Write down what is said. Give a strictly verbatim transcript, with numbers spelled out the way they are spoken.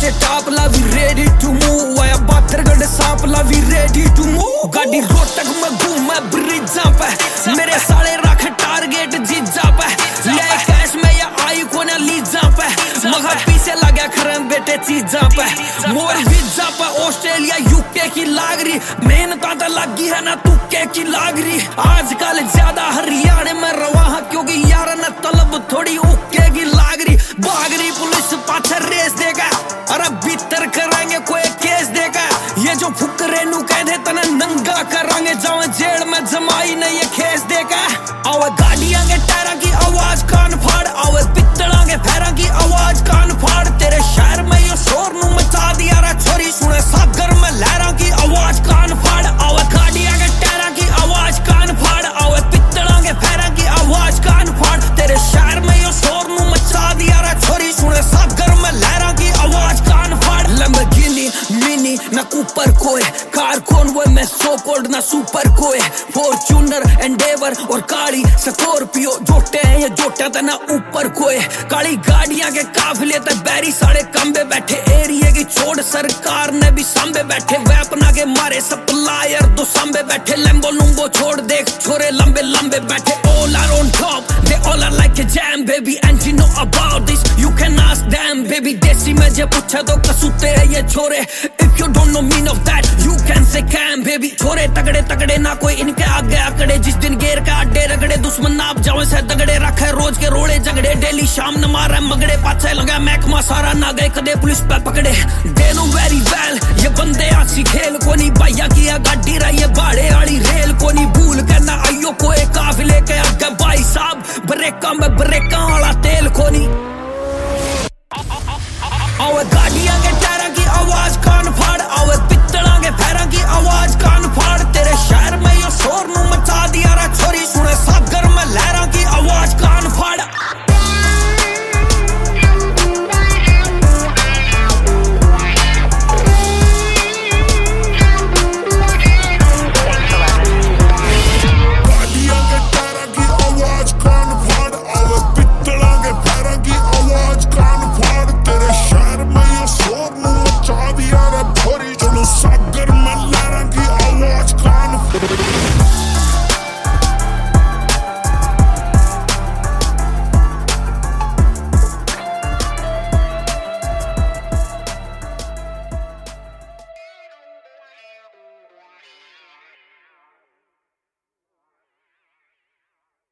बेटे टाप ला वी रेडी टू मूव आया बाथरगढ़ सांप ला वी रेडी टू मूव गाड़ी रोटक में घूम ब्रिजा पे मेरे साले रख टारगेट जीजा पे ले कैश में या आई कोने लीजा पे मगर पीछे लगा खरम बेटे चीजा पे मोर वीजा पे ऑस्ट्रेलिया यूके की लागरी मेहनत तो लगी है ना तुक्के की लागरी आजकल ज्यादा हरियाणा में रवा क्योंकि यार न तलब थोड़ी उक्के की लागरी भागरी पुलिस पाछे रेस देगा अरे भीतर कराएंगे कोई केस देगा ये जो फुकरे नु कहते तना नंगा करांगे जाओ जेल में जमाई नहीं ये केस देगा आवे गाड़ियां के टायरों की आवाज कान फाड़ आवे पित्तलों के पैरों की आवाज कान फाड़ तेरे शहर में ये शोर नु मचा दिया रे छोरी सुने सागर में लहरों की आवाज कान फाड़ आवे गाड़ियां के टायरों की आवाज कान फाड़ आवे पित्तलों के पैरों की आवाज कान फाड़ तेरे शहर में ये शोर नु मचा दिया रे छोरी सुने सागर में लहरों की आवाज कान फाड़ लैम्बोर्गिनी मिनी ना कूपर कोई कार कॉन्वॉय में सो कोल्ड ना सुपर कोई फॉर्च्यूनर एंडेवर और काली स्कॉर्पियो जोटे हैं ये जोटा ता ना ऊपर कोई काली गाड़ियां के काफिले ते बैरी साढ़े कंबे बैठे एरिया की छोड़ सरकार ने भी सांबे बैठे वेपना के मारे सप्लायर दो सांबे बैठे लैम्बो लुम्बो छोड़ देख छोरे लंबे लंबे बैठे all are on top they all are like a jam baby and you know about this you can ask them baby देसी में जे पूछे तो कसूते है ये छोरे if you don't know mean of that you can say can baby छोरे तगड़े तगड़े ना कोई इनके आगे आकड़े जिस दिन गेर का अड्डे रगड़े दुश्मन नाप जाओ से दगड़े रखे रोज के रोड़े झगड़े डेली शाम न मारे मगड़े पाछे लगा महकमा सारा ना गए कदे पुलिस पे पकड़े they know very well ये बंदे आसी खेल को नहीं भैया किया गाड़ी रही है भाड़े वाली रेल को नहीं भूल करना आइयो कोई काफिले के आगे भाई साहब ब्रेका में ब्रेका वाला तेल को नहीं आवे गाड़ियां के टायरों की आवाज कान फाड़ आवे पित्तलों के पैरों की आवाज कान